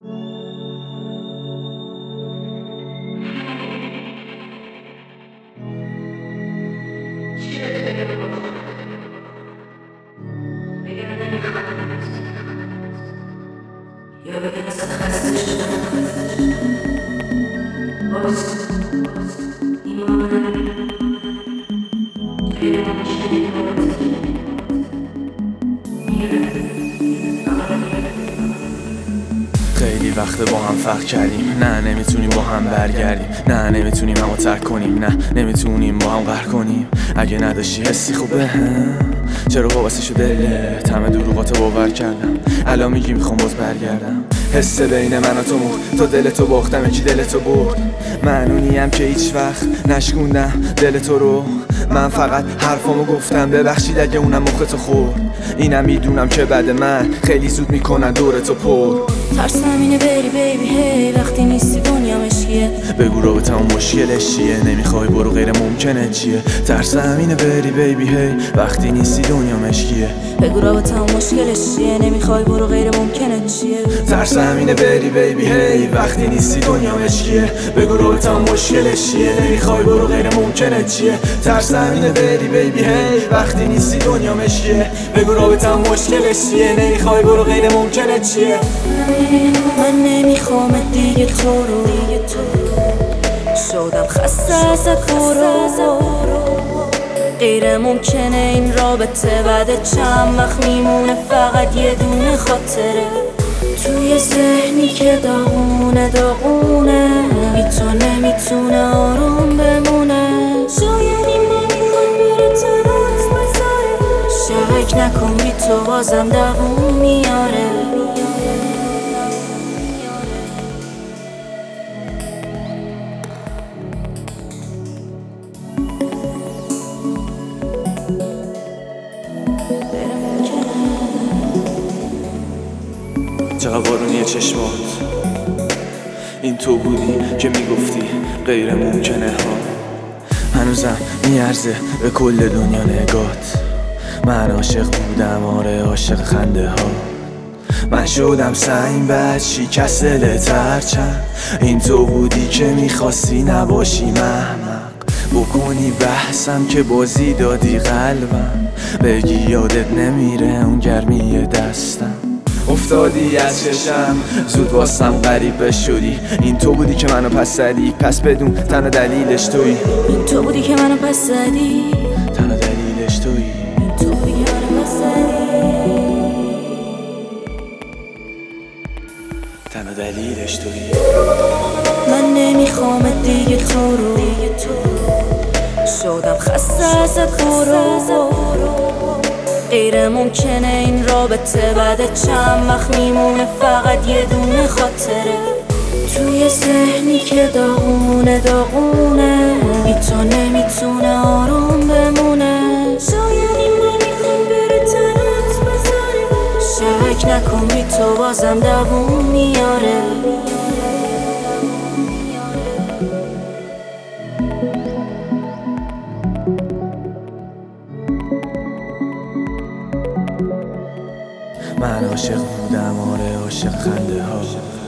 یا بگن اصلا خسته شدم باز ایمان خیلی همیشه خیلی وقت با هم فرق کردیم، نه نمیتونیم با هم برگردیم، نه نمیتونیم همو ترک کنیم، نه نمیتونیم با هم قهر کنیم. اگه نداشتی حسی خوبه چرا وابسته شد دلت؟ همه دروغاتو باور کردم، الان میگی میخوام باز برگردم. حس بین من و تو مرد، تو دلتو باختم یکی دلتو برد. من اونیم که هیچ وقت نشکوندم دل تو رو، من فقط حرفامو گفتم ببخشید اگه اونم مختو خورد. اینم میدونم که بعد من خیلی زود میکنن دورتو پر. ترسم اینه بری بیبی هی وقتی نیستی دنیا مشکیه. بگو رابطمون مشکلش چیه؟ نمیخوای برو غیر ممکنه چیه؟ ترسم اینه بری بیبی هی وقتی نیستی دنیا مشکیه. بگو رابطمون مشکلش چیه؟ نمیخوای برو غیر ممکنه چیه؟ ترسم اینه بری بیبی هی وقتی نیستی دنیا مشکیه. بگو رابطمون مشکلش چیه؟ نمیخوای برو غیر ممکنه چیه؟ ترسم اینه بری بیبی هی وقتی نیستی دنیا مشکیه. بگو رابطمون مشکلش چیه؟ نمیخوای برو غیر ممکنه چیه؟ من نمیخوام دیگه تو رو، شدم خسته ازت برو. غیر ممکنه این رابطه بعد چند وقت میمونه فقط یه دونه خاطره توی ذهنی که داغونه داغونه. بی تو نمیتونه آروم بمونه. شاید این نمیخواد بره تنات بذاره. شک نکن بی تو بازم دووم میاره. چقدر بارونیه چشمات، این تو بودی که میگفتی غیر ممکنه ها. هنوزم میارزه به کل دنیا نگات. من عاشق بودم، آره عاشق خنده ها. من شدم سنگ بعد شکست دلت هرچند این تو بودی که میخواستی نباشی محمق. بکنی بحثم که بازی دادی قلبم، بگی یادت نمیره اون گرمی دستم. افتادی از چشم زود واسم غریبه شدی. این تو بودی که منو پس زدی، پس بدون تنها دلیلش تویی. این تو بودی که منو پس زدی، تنها دلیلش تویی. این تو بودی که منو پس زدی، تنها دلیلش تویی. من نمیخوام دیگه تو رو، شدم خسته ازت برو. غیر ممکنه این رابطه بعد چند وقت میمونه فقط یه دونه خاطره توی ذهنی که داغونه داغونه. بی تو نمیتونه آروم بمونه. شاید این نمیخواد بره تنات بذاره. شک نکن بی تو بازم دووم میاره. من عاشق بودم، آره عاشق خنده ها.